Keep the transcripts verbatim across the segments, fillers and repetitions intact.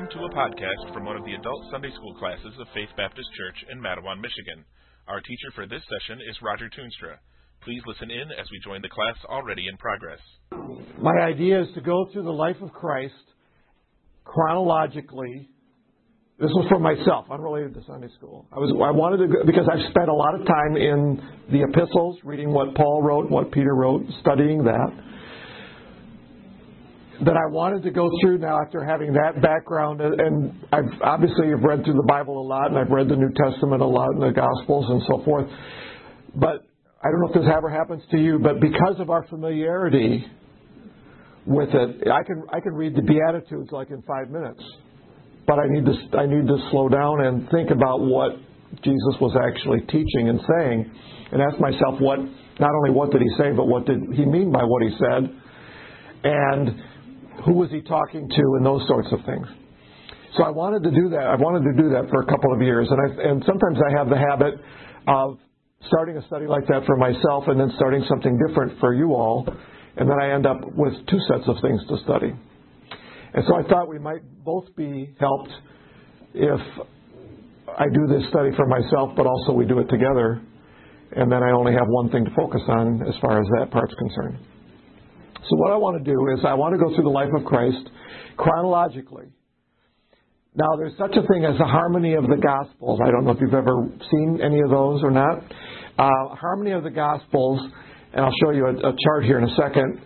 Welcome to a podcast from one of the adult Sunday school classes of Faith Baptist Church in Mattawan, Michigan. Our teacher for this session is Roger Toonstra. Please listen in as we join the class already in progress. My idea is to go through the life of Christ chronologically. This was for myself, unrelated to Sunday school. I was I wanted to go, because I've spent a lot of time in the epistles, reading what Paul wrote, what Peter wrote, studying that. That I wanted to go through now after having that background, and I've obviously have read through the Bible a lot, and I've read the New Testament a lot, and the Gospels and so forth. But I don't know if this ever happens to you, but because of our familiarity with it, I can I can read the Beatitudes like in five minutes. But I need to I need to slow down and think about what Jesus was actually teaching and saying, and ask myself what not only what did he say, but what did he mean by what he said, and who was he talking to, and those sorts of things. So I wanted to do that. I wanted to do that for a couple of years, and I, and sometimes I have the habit of starting a study like that for myself, and then starting something different for you all, and then I end up with two sets of things to study. And so I thought we might both be helped if I do this study for myself, but also we do it together, and then I only have one thing to focus on as far as that part's concerned. So what I want to do is I want to go through the life of Christ chronologically. Now, there's such a thing as the harmony of the Gospels. I don't know if you've ever seen any of those or not. Uh, harmony of the Gospels, and I'll show you a, a chart here in a second,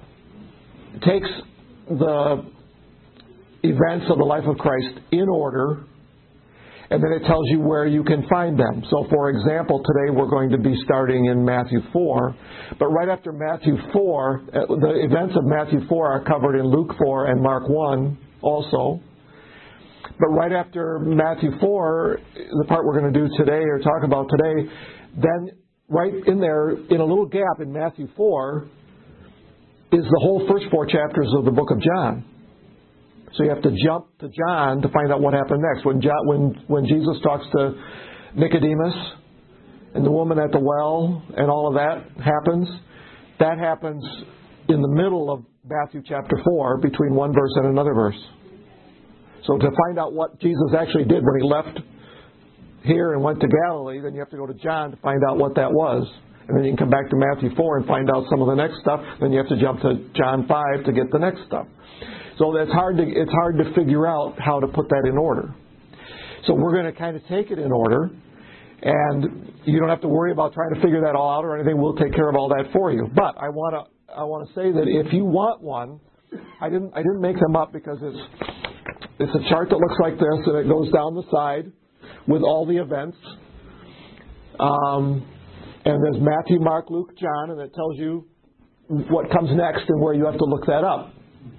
takes the events of the life of Christ in order, and then it tells you where you can find them. So, for example, today we're going to be starting in Matthew four. But right after Matthew four, the events of Matthew four are covered in Luke four and Mark one also. But right after Matthew four, the part we're going to do today or talk about today, then right in there, in a little gap in Matthew four, is the whole first four chapters of the book of John. So you have to jump to John to find out what happened next. When John, when when Jesus talks to Nicodemus and the woman at the well and all of that happens, that happens in the middle of Matthew chapter four, between one verse and another verse. So to find out what Jesus actually did when he left here and went to Galilee, then you have to go to John to find out what that was. And then you can come back to Matthew four and find out some of the next stuff. Then you have to jump to John five to get the next stuff. So that's hard to, it's hard to figure out how to put that in order. So we're going to kind of take it in order, and you don't have to worry about trying to figure that all out or anything. We'll take care of all that for you. But I want to I want to say that if you want one, I didn't I didn't make them up because it's it's a chart that looks like this, and it goes down the side with all the events. Um, and there's Matthew, Mark, Luke, John, and it tells you what comes next and where you have to look that up.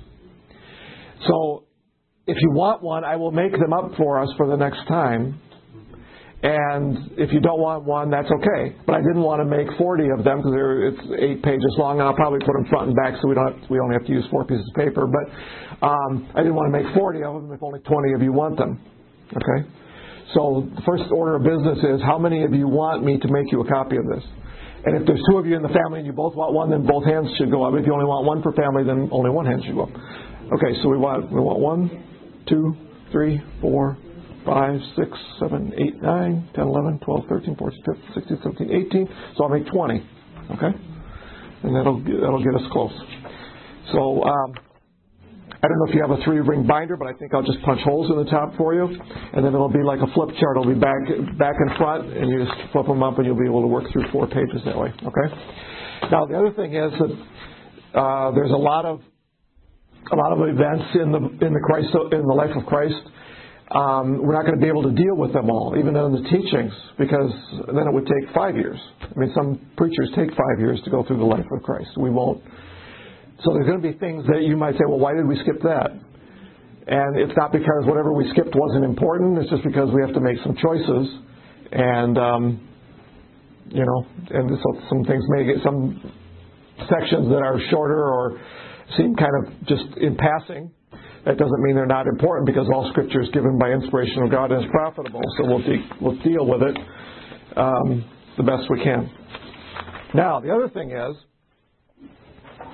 So, if you want one, I will make them up for us for the next time. And if you don't want one, that's okay. But I didn't want to make forty of them because it's eight pages long, and I'll probably put them front and back so we don't have, we only have to use four pieces of paper. But um, I didn't want to make forty of them if only twenty of you want them. Okay? So the first order of business is, how many of you want me to make you a copy of this? And if there's two of you in the family and you both want one, then both hands should go up. If you only want one per family, then only one hand should go up. Okay, so we want we want one, two, three, four, five, six, seven, eight, nine, ten, eleven, twelve, thirteen, fourteen, fifteen, sixteen, seventeen, eighteen. So I'll make twenty. Okay, and that'll that'll get us close. So um, I don't know if you have a three-ring binder, but I think I'll just punch holes in the top for you, and then it'll be like a flip chart. It'll be back back and front, and you just flip them up, and you'll be able to work through four pages that way. Okay. Now the other thing is that uh, there's a lot of A lot of events in the in the Christ in the life of Christ. Um, we're not going to be able to deal with them all, even in the teachings, because then it would take five years. I mean, some preachers take five years to go through the life of Christ. We won't. So there's going to be things that you might say, well, why did we skip that? And it's not because whatever we skipped wasn't important. It's just because we have to make some choices, and um, you know, and so some things may get some sections that are shorter or seem kind of just in passing. That doesn't mean they're not important, because all Scripture is given by inspiration of God and is profitable. So we'll, de- we'll deal with it um, the best we can. Now, the other thing is,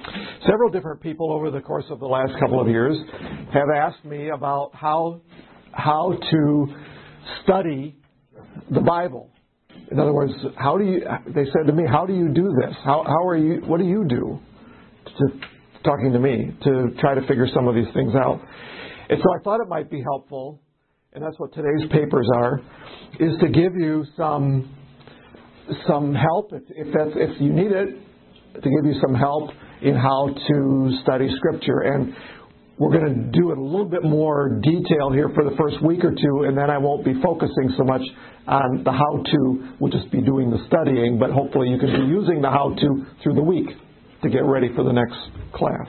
several different people over the course of the last couple of years have asked me about how how to study the Bible. In other words, how do you? They said to me, "How do you do this? How how are you? What do you do?" To, talking to me to try to figure some of these things out. And so I thought it might be helpful, and that's what today's papers are, is to give you some some help if if, that's, if you need it, to give you some help in how to study Scripture. And we're going to do it a little bit more detail here for the first week or two, and then I won't be focusing so much on the how-to. We'll just be doing the studying, but hopefully you can be using the how-to through the week to get ready for the next class.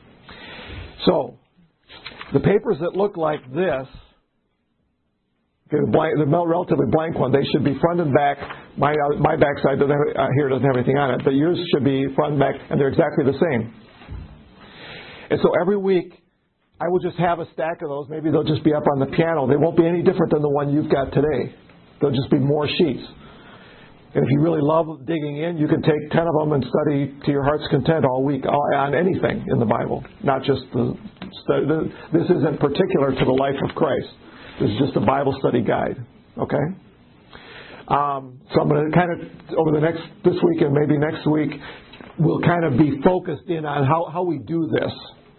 So, the papers that look like this, the, blank, the relatively blank one, they should be front and back. My my backside doesn't have, uh, here doesn't have anything on it, but yours should be front and back, and they're exactly the same. And so every week, I will just have a stack of those. Maybe they'll just be up on the piano. They won't be any different than the one you've got today. They'll just be more sheets. And if you really love digging in, you can take ten of them and study to your heart's content all week on anything in the Bible, not just the study. This isn't particular to the life of Christ. This is just a Bible study guide. Okay? Um, so I'm going to kind of, over the next, this week and maybe next week, we'll kind of be focused in on how, how we do this.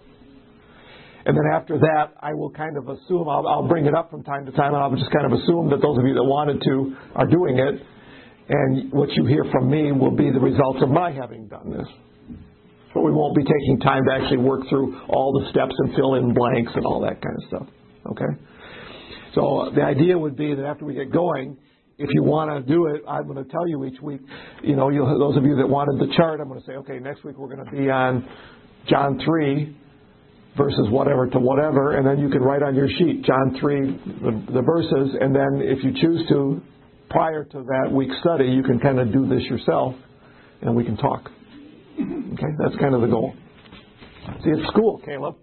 And then after that, I will kind of assume, I'll, I'll bring it up from time to time, and I'll just kind of assume that those of you that wanted to are doing it. And what you hear from me will be the results of my having done this. But we won't be taking time to actually work through all the steps and fill in blanks and all that kind of stuff. Okay? So the idea would be that after we get going, if you want to do it, I'm going to tell you each week, you know, you'll, those of you that wanted the chart, I'm going to say, okay, next week we're going to be on John three, verses whatever to whatever, and then you can write on your sheet, John three, the, the verses, and then if you choose to, prior to that week's study, you can kind of do this yourself, and we can talk. Okay, that's kind of the goal. See, it's school, Caleb.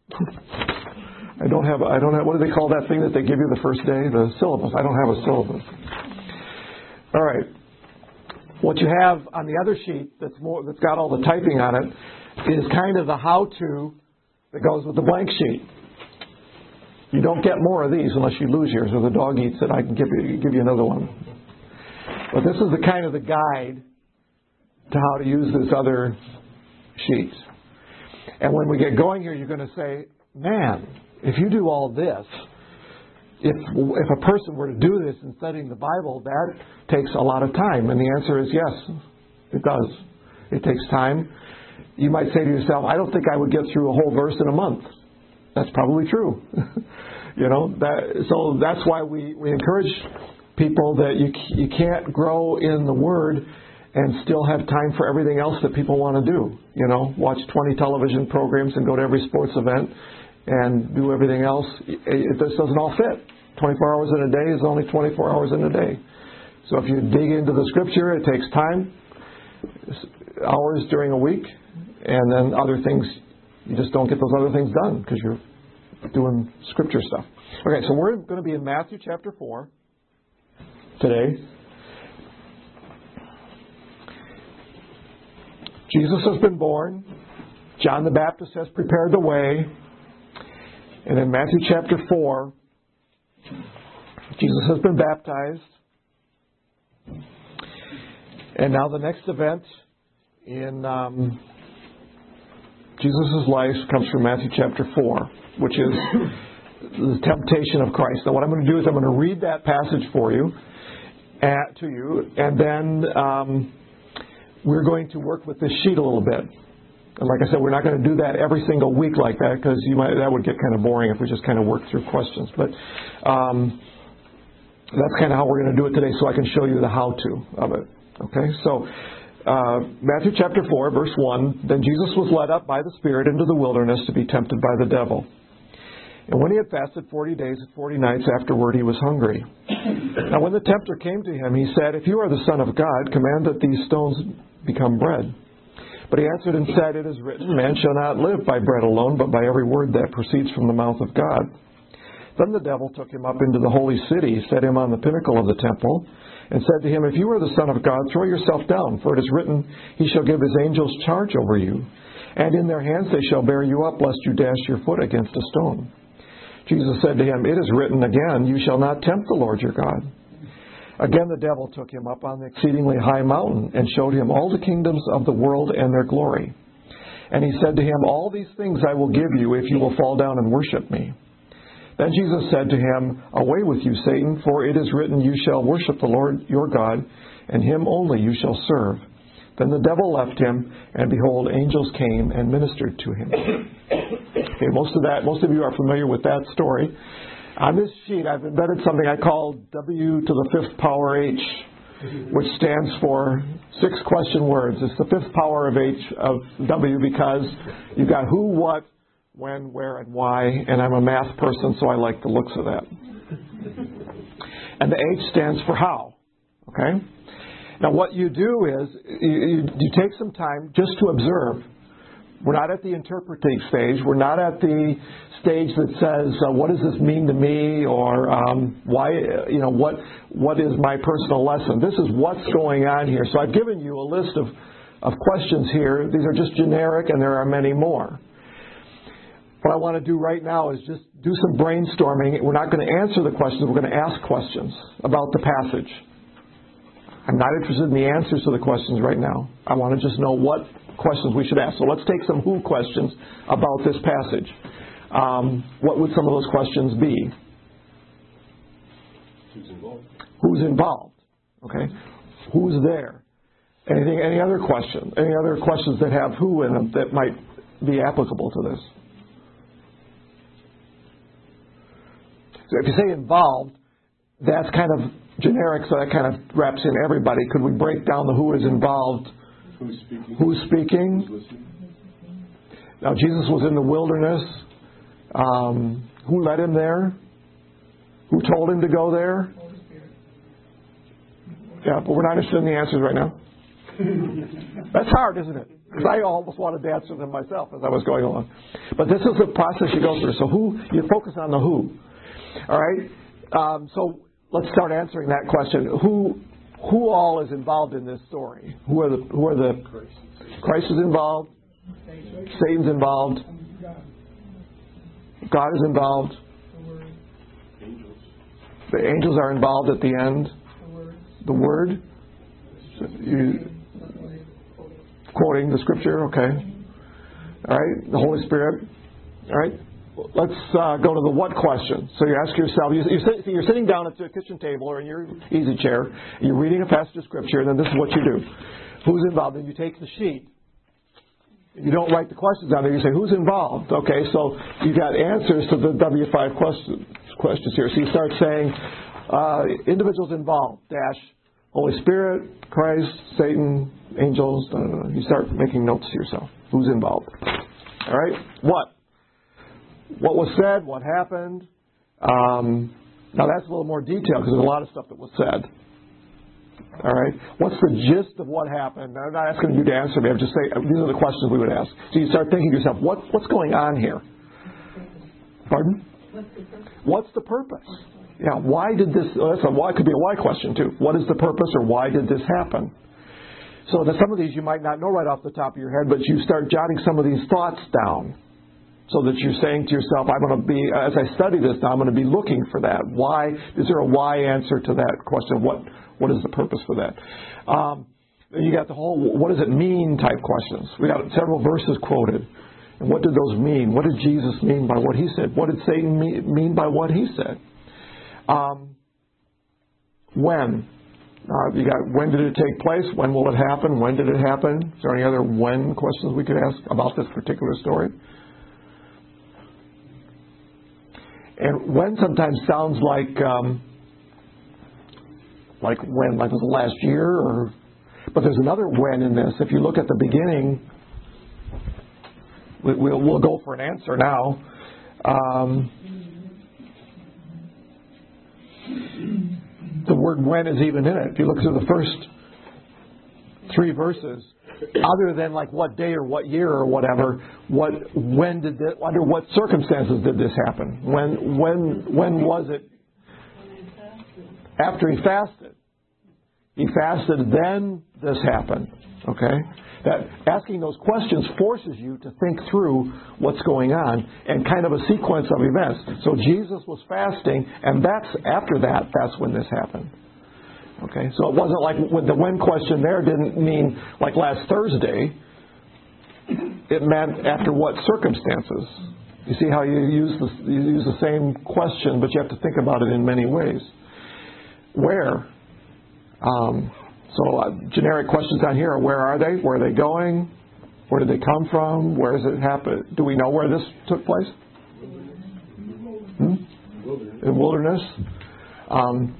I don't have, I don't have, what do they call that thing that they give you the first day? The syllabus. I don't have a syllabus. All right. What you have on the other sheet that's more, that's got all the typing on it is kind of the how-to that goes with the blank sheet. You don't get more of these unless you lose yours or the dog eats it. I can give you, give you another one. But this is the kind of the guide to how to use this other sheet. And when we get going here, you're going to say, man, if you do all this, if if a person were to do this in studying the Bible, that takes a lot of time. And the answer is yes, it does. It takes time. You might say to yourself, I don't think I would get through a whole verse in a month. That's probably true. you know, that, so that's why we, we encourage people that you you can't grow in the Word and still have time for everything else that people want to do. You know, watch twenty television programs and go to every sports event and do everything else. It, it just doesn't all fit. twenty-four hours in a day is only twenty-four hours in a day. So if you dig into the Scripture, it takes time, hours during a week, and then other things, you just don't get those other things done because you're doing Scripture stuff. Okay, so we're going to be in Matthew chapter four today. Jesus has been born. John the Baptist has prepared the way. And in Matthew chapter four, Jesus has been baptized. And now the next event in um, Jesus' life comes from Matthew chapter four, which is the temptation of Christ. Now what I'm going to do is I'm going to read that passage for you, at, to you, and then um, we're going to work with this sheet a little bit. And like I said, we're not going to do that every single week like that because you might that would get kind of boring if we just kind of work through questions. But um, that's kind of how we're going to do it today so I can show you the how-to of it. Okay, so uh, Matthew chapter four, verse one, Then Jesus was led up by the Spirit into the wilderness to be tempted by the devil. And when he had fasted forty days and forty nights afterward, he was hungry. Now when the tempter came to him, he said, If you are the Son of God, command that these stones become bread. But he answered and said, It is written, Man shall not live by bread alone, but by every word that proceeds from the mouth of God. Then the devil took him up into the holy city, set him on the pinnacle of the temple, and said to him, If you are the Son of God, throw yourself down, for it is written, He shall give His angels charge over you, and in their hands they shall bear you up, lest you dash your foot against a stone. Jesus said to him, It is written again, You shall not tempt the Lord your God. Again the devil took him up on the exceedingly high mountain, and showed him all the kingdoms of the world and their glory. And he said to him, All these things I will give you, if you will fall down and worship me. Then Jesus said to him, Away with you, Satan, for it is written, You shall worship the Lord your God, and Him only you shall serve. Then the devil left him, and behold, angels came and ministered to him. Okay, most of that, most of you are familiar with that story. On this sheet, I've embedded something I call W to the fifth power H, which stands for six question words. It's the fifth power of H of W because you've got who, what, when, where, and why, and I'm a math person, so I like the looks of that. And the H stands for how. Okay? Now what you do is you, you, you take some time just to observe. We're not at the interpreting stage. We're not at the stage that says, uh, what does this mean to me, or um, why, you know, what what is my personal lesson? This is what's going on here. So I've given you a list of, of questions here. These are just generic, and there are many more. What I want to do right now is just do some brainstorming. We're not going to answer the questions. We're going to ask questions about the passage. I'm not interested in the answers to the questions right now. I want to just know what questions we should ask. So let's take some who questions about this passage. Um, what would some of those questions be? Who's involved? Who's involved? Okay. Who's there? Anything? Any other questions? Any other questions that have who in them that might be applicable to this? So if you say involved, that's kind of generic, so that kind of wraps in everybody. Could we break down the who is involved? Who's speaking? Who's speaking? Who's listening? Now, Jesus was in the wilderness. Um, who led him there? Who told him to go there? Yeah, but we're not interested in the answers right now. That's hard, isn't it? Because I almost wanted to answer them myself as I was going along. But this is the process you go through. So who, you focus on the who. All right? Um, so let's start answering that question. Who who all is involved in this story? Who are the who are the Christ is involved, Satan's involved, God is involved, the angels are involved at the end, the Word, so you, quoting the Scripture, okay, all right, the Holy Spirit, all right. Let's uh, go to the what question. So you ask yourself, you, you sit, you're sitting down at the kitchen table or in your easy chair, and you're reading a passage of Scripture, and then this is what you do. Who's involved? And you take the sheet. You don't write the questions down there. You say, who's involved? Okay, so you've got answers to the W five questions, questions here. So you start saying, uh, individuals involved, dash, Holy Spirit, Christ, Satan, angels, da, da, da. You start making notes to yourself. Who's involved? All right, what? What was said, what happened. Um, now that's a little more detailed because there's a lot of stuff that was said. All right. What's the gist of what happened? I'm not asking you to answer me. I'm just saying these are the questions we would ask. So you start thinking to yourself, what, what's going on here? Pardon? What's the purpose? Yeah. Why did this? Oh, that's a why. Could be a why question too. What is the purpose, or why did this happen? So that some of these you might not know right off the top of your head, but you start jotting some of these thoughts down. So that you're saying to yourself, I'm going to be, as I study this now, I'm going to be looking for that. Why? Is there a why answer to that question? What What is the purpose for that? Um, you got the whole, what does it mean type questions. We got several verses quoted. And what did those mean? What did Jesus mean by what he said? What did Satan mean by what he said? Um, when? Uh, you got when did it take place? When will it happen? When did it happen? Is there any other when questions we could ask about this particular story? And when sometimes sounds like um, like when, like was it last year, or but there's another when in this. If you look at the beginning, we, we'll we'll go for an answer now. Um, the word when is even in it. If you look through the first three verses, other than like what day or what year or whatever, what when did this, under what circumstances did this happen? When when when was it? After he fasted. He fasted, then this happened. Okay? That asking those questions forces you to think through what's going on and kind of a sequence of events. So Jesus was fasting, and that's after that, that's when this happened. Okay? So it wasn't like when the when question there didn't mean like last Thursday. It meant after what circumstances. You see how you use the, you use the same question, but you have to think about it in many ways. Where? Um, so uh, generic questions down here are: where are they? Where are they going? Where did they come from? Where does it happen? Do we know where this took place? Hmm? In wilderness. Um,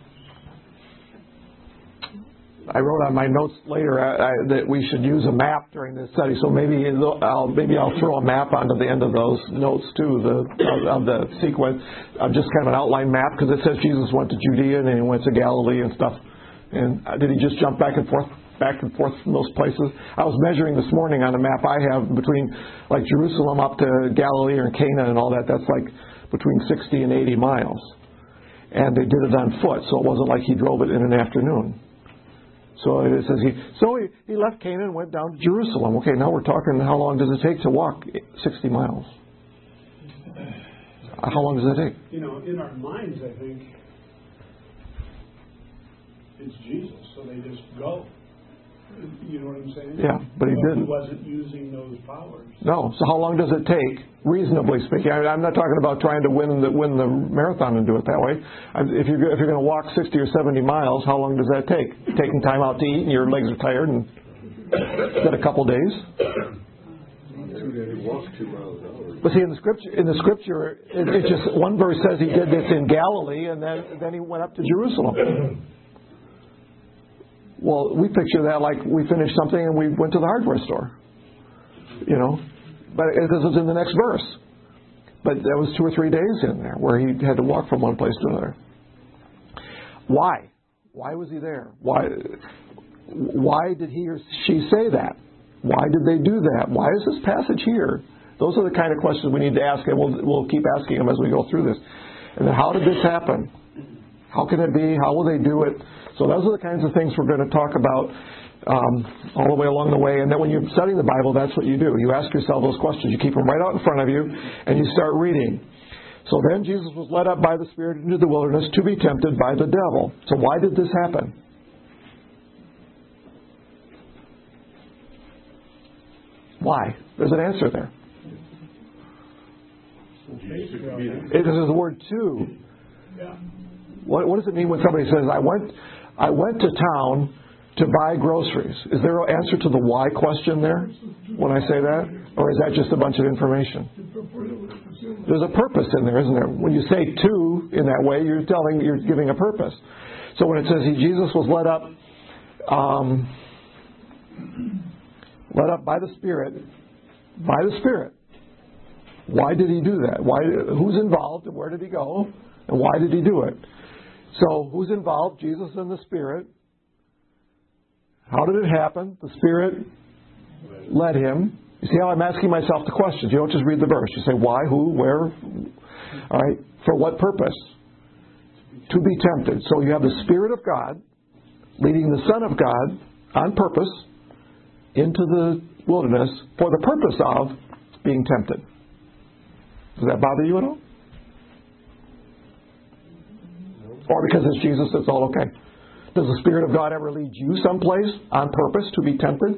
I wrote on my notes later uh, I, that we should use a map during this study, so maybe I'll maybe I'll throw a map onto the end of those notes too, the of, of the sequence, uh, just kind of an outline map, because it says Jesus went to Judea and then he went to Galilee and stuff. And uh, did he just jump back and forth, back and forth from those places? I was measuring this morning on a map I have between like Jerusalem up to Galilee or Cana and all that. That's like between sixty and eighty miles, and they did it on foot, so it wasn't like he drove it in an afternoon. So it says he so he, he left Canaan and went down to Jerusalem. Okay, now we're talking how long does it take to walk sixty miles? How long does it take? You know, in our minds, I think it's Jesus, so they just go. You know what I'm saying? Yeah, but he didn't. He wasn't using those powers. No. So how long does it take, reasonably speaking? I, I'm not talking about trying to win the win the marathon and do it that way. If you're if you're going to walk sixty or seventy miles, how long does that take? Taking time out to eat, and your legs are tired, and is that a couple days? But see, in the scripture, in the scripture, it, it just one verse says he did this in Galilee, and then then he went up to Jerusalem. Well, we picture that like we finished something and we went to the hardware store, you know, but it was in the next verse. But there was two or three days in there where he had to walk from one place to another. Why? Why was he there? Why? Why did he or she say that? Why did they do that? Why is this passage here? Those are the kind of questions we need to ask, and we'll we'll keep asking them as we go through this. And then, how did this happen? How can it be? How will they do it? So those are the kinds of things we're going to talk about um, all the way along the way. And then when you're studying the Bible, that's what you do. You ask yourself those questions. You keep them right out in front of you, and you start reading. So then Jesus was led up by the Spirit into the wilderness to be tempted by the devil. So why did this happen? Why? There's an answer there. It is the word to. What, what does it mean when somebody says, I went I went to town to buy groceries? Is there an answer to the why question there when I say that? Or is that just a bunch of information? There's a purpose in there, isn't there? When you say to in that way, you're telling, you're giving a purpose. So when it says he, Jesus was led up, um, led up by the Spirit, by the Spirit. Why did he do that? Why? Who's involved and where did he go? And why did he do it? So, who's involved? Jesus and the Spirit. How did it happen? The Spirit led him. You see how I'm asking myself the questions. You don't just read the verse. You say why, who, where. All right. For what purpose? To be tempted. So you have the Spirit of God leading the Son of God on purpose into the wilderness for the purpose of being tempted. Does that bother you at all? Or because it's Jesus, it's all okay? Does the Spirit of God ever lead you someplace on purpose to be tempted?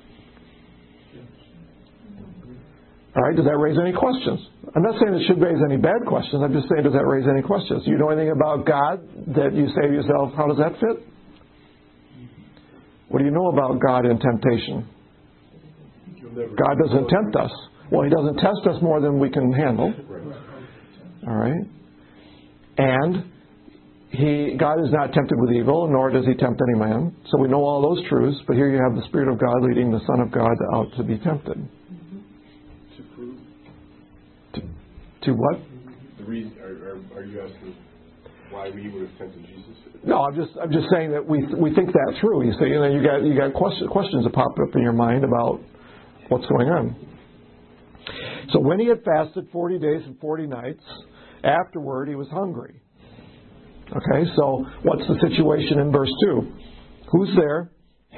All right, does that raise any questions? I'm not saying it should raise any bad questions. I'm just saying, does that raise any questions? Do you know anything about God that you say to yourself, how does that fit? What do you know about God in temptation? God doesn't tempt us. Well, He doesn't test us more than we can handle. All right? And He, God is not tempted with evil, nor does He tempt any man. So we know all those truths, but here you have the Spirit of God leading the Son of God out to be tempted. To prove? To, to what? The reason, are, are, are you asking why we would have tempted Jesus? No, I'm just I'm just saying that we we think that through. You see, you know, you got you got questions questions that pop up in your mind about what's going on. So when he had fasted forty days and forty nights, afterward he was hungry. Okay, so what's the situation in verse two? Who's there?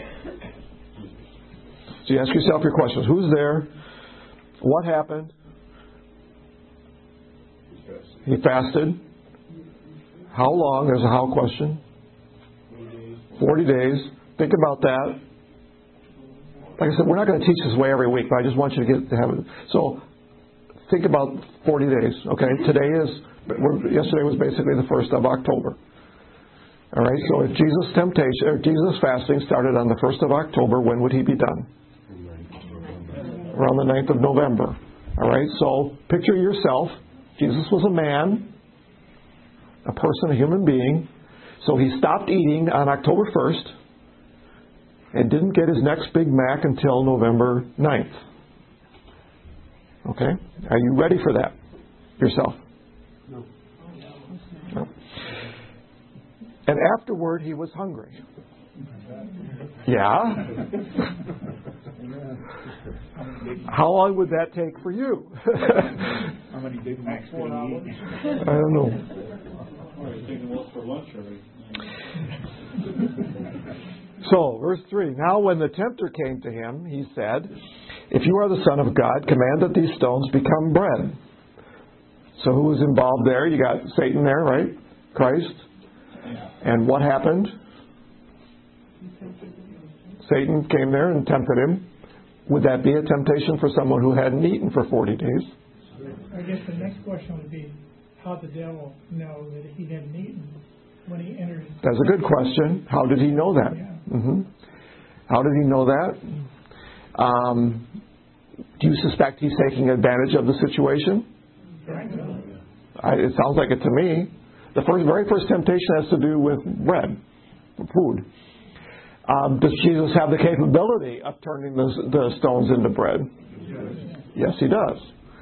So you ask yourself your questions. Who's there? What happened? He fasted. How long? There's a how question. Forty days. Think about that. Like I said, we're not going to teach this way every week, but I just want you to get to have it. So think about forty days. Okay, today is. Yesterday was basically the first of October. All right. So if Jesus' temptation or Jesus' fasting started on the first of October, when would he be done? Around the ninth of November. All right. So picture yourself. Jesus was a man, a person, a human being. So he stopped eating on October first and didn't get his next Big Mac until November ninth. Okay? Are you ready for that yourself? No. No. And afterward, he was hungry. Yeah? How long would that take for you? How many Big Macs did he eat? I don't know. For lunch already. So, verse three. Now when the tempter came to him, he said, "If you are the Son of God, command that these stones become bread." So who was involved there? You got Satan there, right? Christ. And what happened? Satan came there and tempted him. Would that be a temptation for someone who hadn't eaten for forty days? I guess the next question would be, how did the devil know that he hadn't eaten when he entered? That's a good question. How did he know that? Yeah. Mm-hmm. How did he know that? Um, do you suspect he's taking advantage of the situation? I, it sounds like it to me. The first, very first temptation has to do with bread, food. Um, does Jesus have the capability of turning the, the stones into bread? Yes, he does.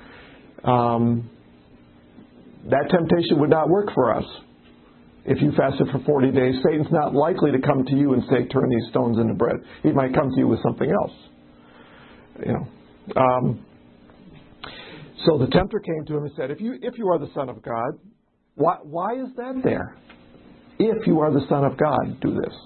Um, that temptation would not work for us. If you fasted for forty days, Satan's not likely to come to you and say, "Turn these stones into bread." He might come to you with something else. You know. Um, so the tempter came to him and said, "If you if you are the Son of God, why why is that there? If you are the Son of God, do this."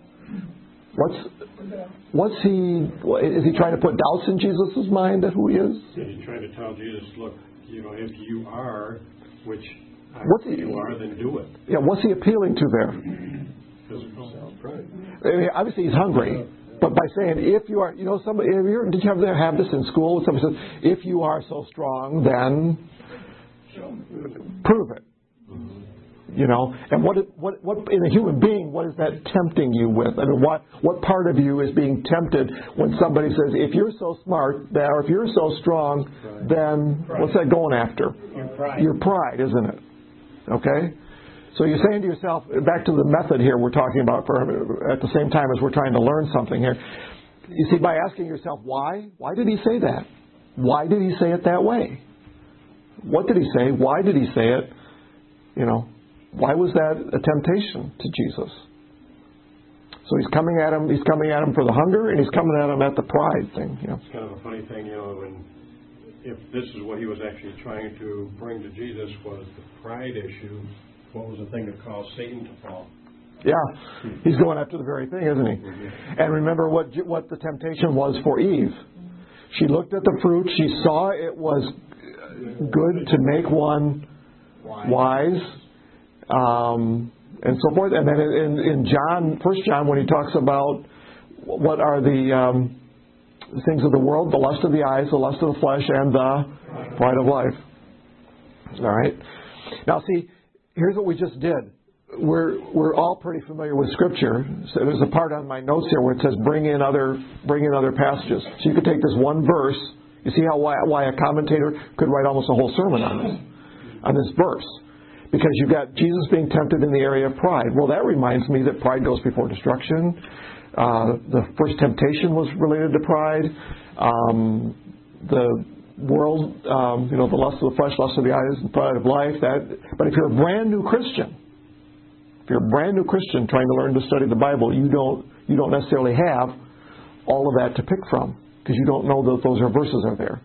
What's what's he? Is he trying to put doubts in Jesus' mind that who he is? He's trying to tell Jesus, "Look, you know, if you are, which I What's he, you are, then do it." Yeah, what's he appealing to there? Physical pride. I mean, obviously, he's hungry, but by saying, "If you are," you know, somebody. Have you, did you ever have this in school? Somebody says, "If you are so strong, then prove it." You know, and what, what, what in a human being, what is that tempting you with? I mean, what, what part of you is being tempted when somebody says, "If you're so smart, that, or if you're so strong, then pride. What's that going after?" Your pride. Your pride, isn't it? Okay? So you're saying to yourself, back to the method here we're talking about for, at the same time as we're trying to learn something here. You see, by asking yourself, why? Why did he say that? Why did he say it that way? What did he say? Why did he say it? You know, why was that a temptation to Jesus? So he's coming at him. He's coming at him for the hunger, and he's coming at him at the pride thing. You know. It's kind of a funny thing, you know, when if this is what he was actually trying to bring to Jesus was the pride issue. What was the thing that caused Satan to fall? Yeah, he's going after the very thing, isn't he? Mm-hmm. And remember what what the temptation was for Eve. She looked at the fruit. She saw it was good to make one wise, um, and so forth. And then in, in John, First John, when he talks about what are the um, things of the world, the lust of the eyes, the lust of the flesh, and the pride of life. All right. Now, see, here's what we just did. We're we're all pretty familiar with Scripture. So there's a part on my notes here where it says bring in other bring in other passages. So you could take this one verse. You see how why, why a commentator could write almost a whole sermon on this on this verse, because you've got Jesus being tempted in the area of pride. Well, that reminds me that pride goes before destruction. Uh, the first temptation was related to pride. Um, the world, um, you know, the lust of the flesh, lust of the eyes, and pride of life. That, but if you're a brand new Christian, if you're a brand new Christian trying to learn to study the Bible, you don't you don't necessarily have all of that to pick from, because you don't know that those are verses are there.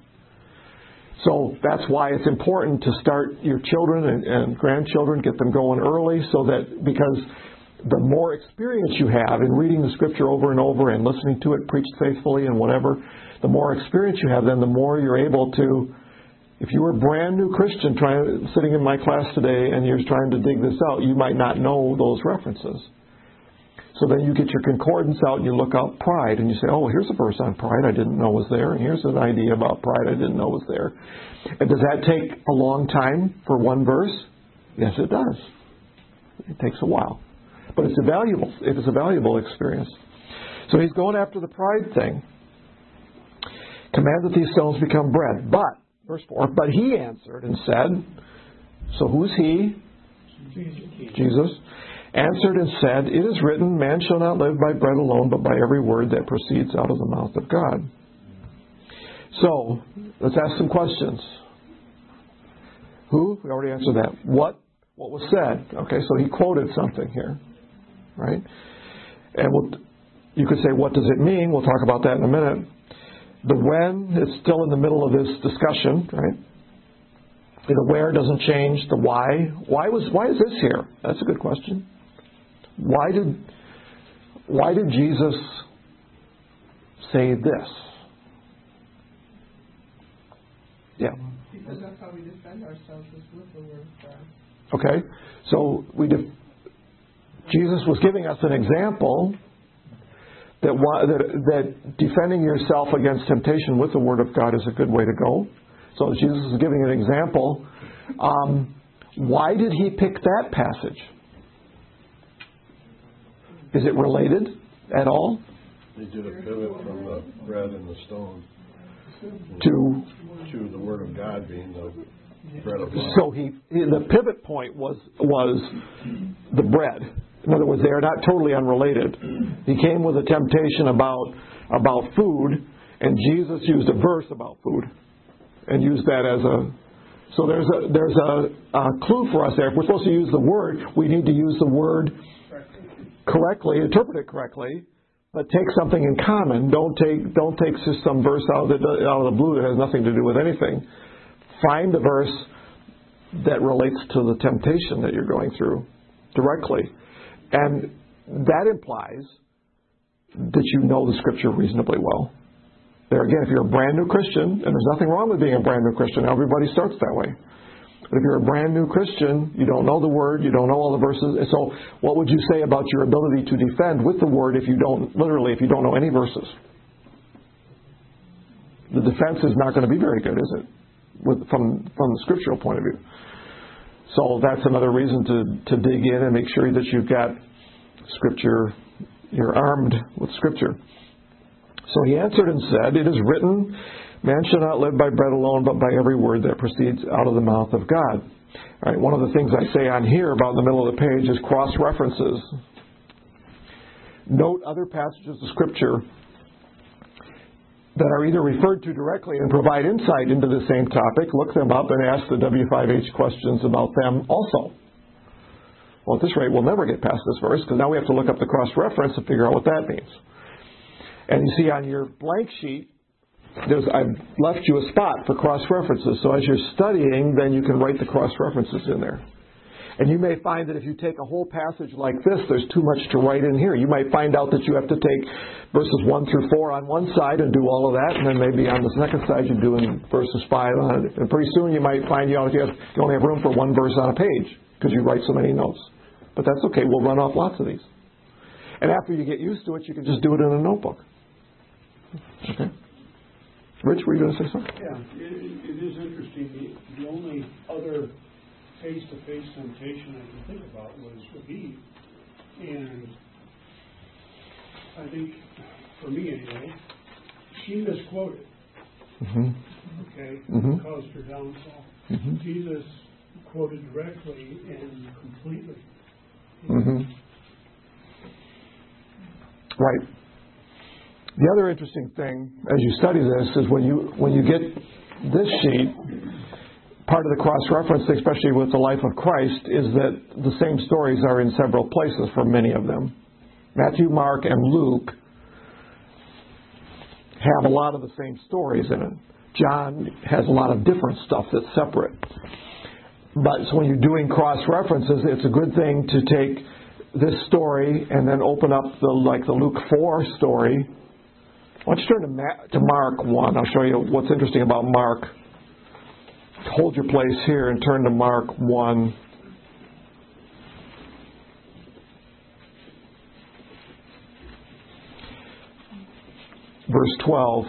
So that's why it's important to start your children and, and grandchildren, get them going early, so that because the more experience you have in reading the Scripture over and over and listening to it preached faithfully and whatever, the more experience you have, then the more you're able to, if you were a brand new Christian trying, sitting in my class today and you're trying to dig this out, you might not know those references. So then you get your concordance out and you look out pride and you say, oh, here's a verse on pride I didn't know was there, and here's an idea about pride I didn't know was there. And does that take a long time for one verse? Yes, it does. It takes a while. But it's a valuable, it is a valuable experience. So he's going after the pride thing. Command that these stones become bread. But, verse four, but he answered and said, so who's he? Jesus. Jesus. Answered and said, it is written, man shall not live by bread alone, but by every word that proceeds out of the mouth of God. So, let's ask some questions. Who? We already answered that. What? What was said? Okay, so he quoted something here. Right? And we'll, you could say, what does it mean? We'll talk about that in a minute. The when is still in the middle of this discussion, right? The where doesn't change. The why. Why was why is this here? That's a good question. Why did why did Jesus say this? Yeah. Because that's how we defend ourselves, is with the word of God. Okay. So we def- Jesus was giving us an example that, that that defending yourself against temptation with the Word of God is a good way to go. So Jesus is giving an example. Um, why did he pick that passage? Is it related at all? They did a pivot from the bread and the stone to to the Word of God being the bread of life. So he the pivot point was was the bread. In other words, they are not totally unrelated. He came with a temptation about about food, and Jesus used a verse about food and used that as a. So there's a there's a, a clue for us there. If we're supposed to use the word, we need to use the word correctly, interpret it correctly, but take something in common. Don't take don't take just some verse out of the, out of the blue that has nothing to do with anything. Find the verse that relates to the temptation that you're going through directly. And that implies that you know the Scripture reasonably well. There again, if you're a brand new Christian, and there's nothing wrong with being a brand new Christian, everybody starts that way. But if you're a brand new Christian, you don't know the Word, you don't know all the verses. So what would you say about your ability to defend with the Word if you don't, literally, if you don't know any verses? The defense is not going to be very good, is it? With, from, from the scriptural point of view. So that's another reason to, to dig in and make sure that you've got Scripture, you're armed with Scripture. So he answered and said, it is written, man shall not live by bread alone, but by every word that proceeds out of the mouth of God. All right, one of the things I say on here about in the middle of the page is cross-references. Note other passages of Scripture that are either referred to directly and provide insight into the same topic. Look them up and ask the W five H questions about them also. Well, at this rate, we'll never get past this verse because now we have to look up the cross-reference and figure out what that means. And you see on your blank sheet, there's, I've left you a spot for cross-references. So as you're studying, then you can write the cross-references in there. And you may find that if you take a whole passage like this, there's too much to write in here. You might find out that you have to take verses one through four on one side and do all of that, and then maybe on the second side you're doing verses five on it. And pretty soon you might find you, know, you, have, you only have room for one verse on a page because you write so many notes. But that's okay. We'll run off lots of these. And after you get used to it, you can just do it in a notebook. Okay. Rich, were you going to say something? Yeah, it, it is interesting. The, the only other face-to-face temptation I can think about was with Eve. And I think, for me anyway, she misquoted. Mm-hmm. Okay? Mm-hmm. Caused her downfall. Mm-hmm. Jesus quoted directly and completely. Mm-hmm. Right. The other interesting thing as you study this is when you when you get this sheet, part of the cross-reference, especially with the life of Christ, is that the same stories are in several places for many of them. Matthew, Mark, and Luke have a lot of the same stories in it. John has a lot of different stuff that's separate. But so when you're doing cross-references, it's a good thing to take this story and then open up the like the Luke four story, why don't you turn to, Ma- to Mark one. I'll show you what's interesting about Mark. Hold your place here and turn to Mark one. Verse twelve.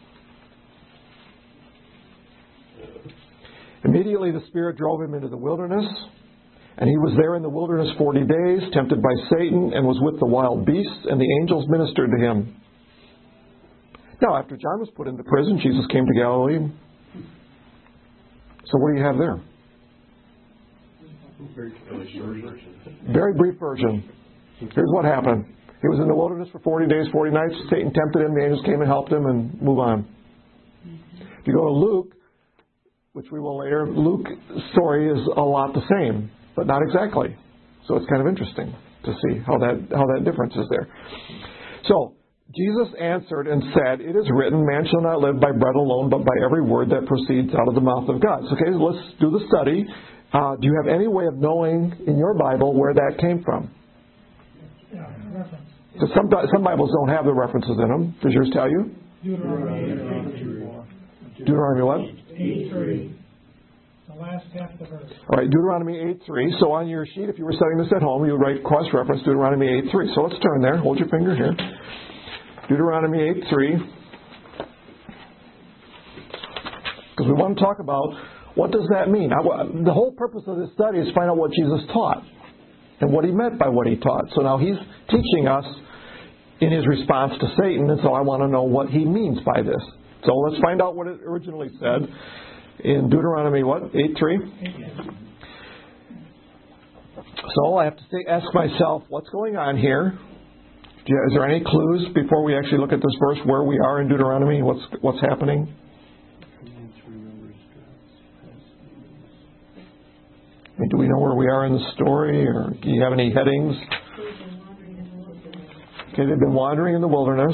Immediately the Spirit drove him into the wilderness, and he was there in the wilderness forty days, tempted by Satan, and was with the wild beasts, and the angels ministered to him. Now, after John was put into prison, Jesus came to Galilee. So what do you have there? Very brief version. Here's what happened. He was in the wilderness for forty days, forty nights. Satan tempted him. The angels came and helped him, and move on. If you go to Luke, which we will later, Luke's story is a lot the same, but not exactly. So it's kind of interesting to see how that how that difference is there. So Jesus answered and said, "It is written, man shall not live by bread alone, but by every word that proceeds out of the mouth of God." So, okay, so let's do the study. Uh, do you have any way of knowing in your Bible where that came from? Yeah, reference. Because some, some Bibles don't have the references in them. Does yours tell you? Deuteronomy Deuteronomy what? eight three. The last half of the verse. All right, Deuteronomy eight three. So on your sheet, if you were studying this at home, you would write cross-reference Deuteronomy eight three. So let's turn there. Hold your finger here. Deuteronomy eight three. Because we want to talk about what does that mean. I, the whole purpose of this study is to find out what Jesus taught and what he meant by what he taught. So now he's teaching us in his response to Satan, and so I want to know what he means by this. So let's find out what it originally said in Deuteronomy, what, eight three? So I have to say, ask myself, what's going on here? Do you, is there any clues before we actually look at this verse where we are in Deuteronomy? What's what's happening? I mean, do we know where we are in the story, or do you have any headings? Okay, they've been wandering in the wilderness.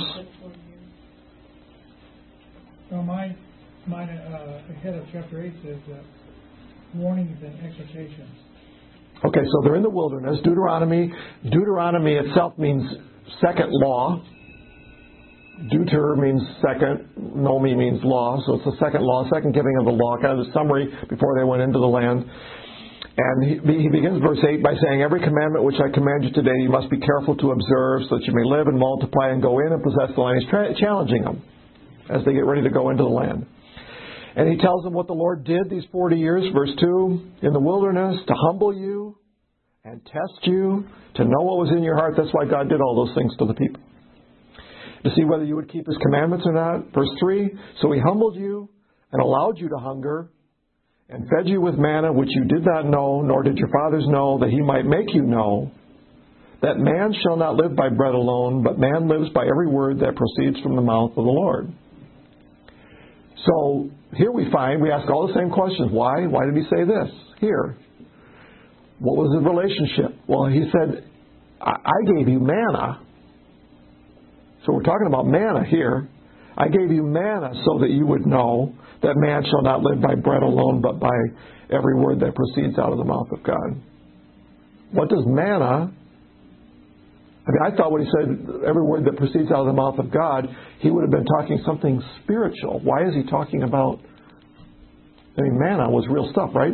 So my, mine uh, ahead of chapter eight says uh, warnings and exhortations. Okay, so they're in the wilderness. Deuteronomy, Deuteronomy itself means second law. Deuter means second. Nomi means law. So it's the second law, second giving of the law, kind of the summary before they went into the land. And he, he begins verse eight by saying, "Every commandment which I command you today you must be careful to observe, so that you may live and multiply and go in and possess the land." He's tra- challenging them as they get ready to go into the land. And he tells them what the Lord did these forty years, verse two, in the wilderness, to humble you and test you, to know what was in your heart. That's why God did all those things to the people, to see whether you would keep his commandments or not. Verse three, so he humbled you and allowed you to hunger and fed you with manna which you did not know, nor did your fathers know, that he might make you know that man shall not live by bread alone, but man lives by every word that proceeds from the mouth of the Lord. So here we find, we ask all the same questions. Why? Why did he say this here? What was the relationship? Well, he said, I, I gave you manna. So we're talking about manna here. I gave you manna so that you would know that man shall not live by bread alone, but by every word that proceeds out of the mouth of God. What does manna... I mean, I thought when he said every word that proceeds out of the mouth of God, he would have been talking something spiritual. Why is he talking about... I mean, manna was real stuff, right?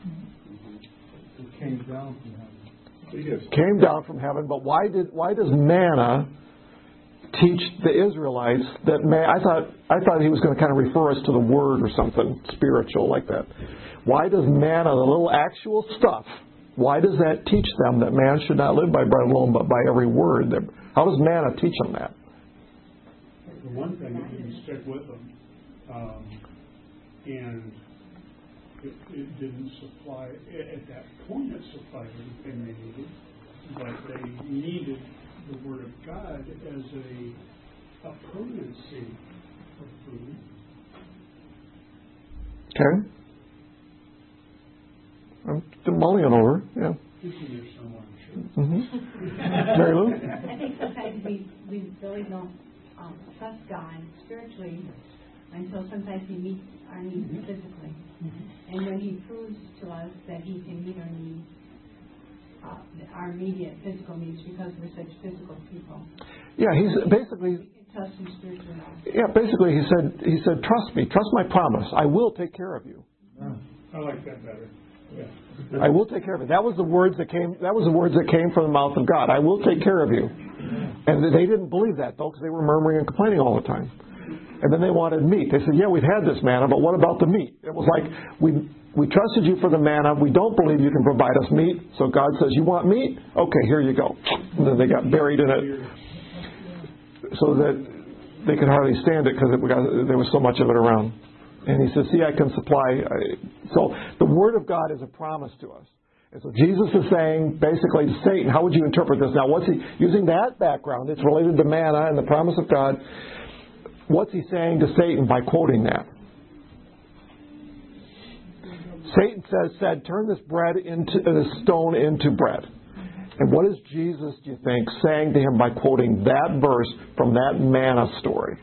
It came down from heaven. Came down from heaven, but why did why does manna teach the Israelites that man, I thought I thought he was going to kind of refer us to the word or something spiritual like that. Why does manna, the little actual stuff, why does that teach them that man should not live by bread alone but by every word? How does manna teach them that? The one thing, it didn't stick with them, um, and it, it didn't supply, at that point it supplied everything they needed, but they needed the Word of God as a, a permanency of food. Okay. I'm mulling it over, yeah. Isn't there someone, sure? Mm-hmm. Mary Lou? I think sometimes we, we really don't um, trust God spiritually until sometimes he meets our needs physically. Mm-hmm. And when he proves to us that he can meet our needs uh, our immediate physical needs because we're such physical people. Yeah, he's basically. We can trust him spiritually also. Yeah, basically he said he said trust me, trust my promise. I will take care of you. I like that better. Yeah. I will take care of it. That was the words that came. That was the words that came from the mouth of God. I will take care of you. And they didn't believe that though, because they were murmuring and complaining all the time. And then they wanted meat. They said, "Yeah, we've had this manna, but what about the meat?" It was like we we trusted you for the manna. We don't believe you can provide us meat. So God says, "You want meat? Okay, here you go." And then they got buried in it, so that they could hardly stand it because there was so much of it around. And he says, see, I can supply. So the Word of God is a promise to us. And so Jesus is saying, basically, to Satan, how would you interpret this? Now, what's he, using that background, it's related to manna and the promise of God. What's he saying to Satan by quoting that? Satan says, said, turn this bread into, this stone into bread. And what is Jesus, do you think, saying to him by quoting that verse from that manna story?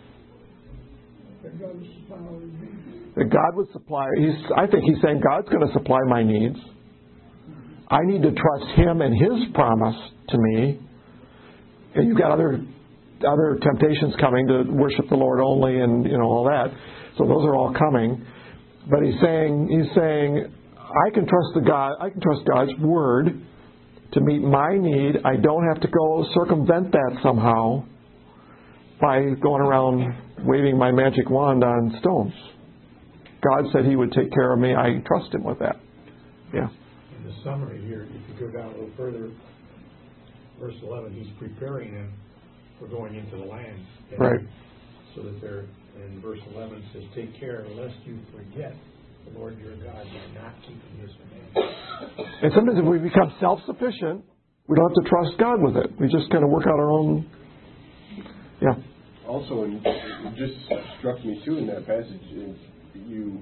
That God would supply. He's, I think he's saying God's going to supply my needs. I need to trust Him and His promise to me. And you've got other other temptations coming to worship the Lord only, and you know all that. So those are all coming. But he's saying he's saying I can trust the God. I can trust God's word to meet my need. I don't have to go circumvent that somehow by going around waving my magic wand on stones. God said He would take care of me. I trust Him with that. Yeah. In the summary here, if you go down a little further, verse eleven, He's preparing them for going into the land. Right. So that they're, and verse eleven says, take care lest you forget the Lord your God by not keeping His commandments. And sometimes if we become self-sufficient, we don't have to trust God with it. We just kind of work out our own. Yeah. Also, and it just struck me too in that passage is you,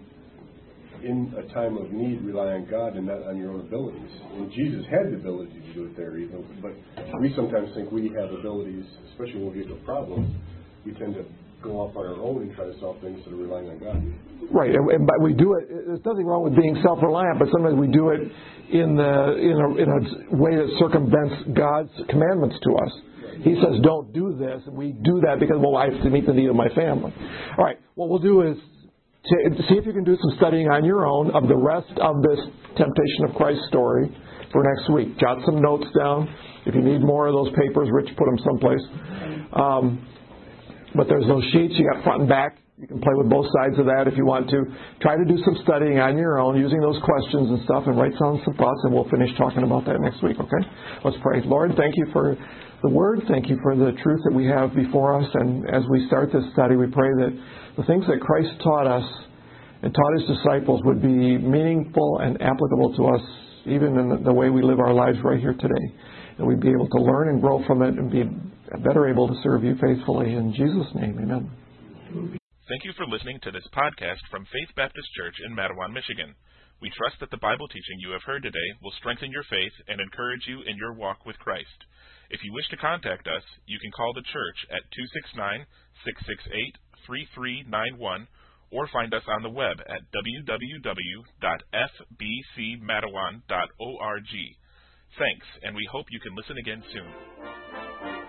in a time of need, rely on God and not on your own abilities. And Jesus had the ability to do it there, even. But we sometimes think we have abilities, especially when we get to a problem. We tend to go off on our own and try to solve things instead of relying on God. Right, and, and but we do it. There's nothing wrong with being self-reliant, but sometimes we do it in the in a, in a way that circumvents God's commandments to us. He says, "Don't do this," and we do that because, well, I have to meet the need of my family. All right, what we'll do is to see if you can do some studying on your own of the rest of this Temptation of Christ story for next week. Jot some notes down. If you need more of those papers, Rich put them someplace. Um, but there's those sheets. You got front and back. You can play with both sides of that if you want to. Try to do some studying on your own using those questions and stuff and write down some thoughts, and we'll finish talking about that next week, okay? Let's pray. Lord, thank you for the Word. Thank you for the truth that we have before us. And as we start this study, we pray that the things that Christ taught us and taught His disciples would be meaningful and applicable to us even in the way we live our lives right here today. And we'd be able to learn and grow from it and be better able to serve you faithfully. In Jesus' name, amen. Thank you for listening to this podcast from Faith Baptist Church in Matawan, Michigan. We trust that the Bible teaching you have heard today will strengthen your faith and encourage you in your walk with Christ. If you wish to contact us, you can call the church at two six nine, six six eight, three three nine one or find us on the web at w w w dot f b c matawan dot org. Thanks, and we hope you can listen again soon.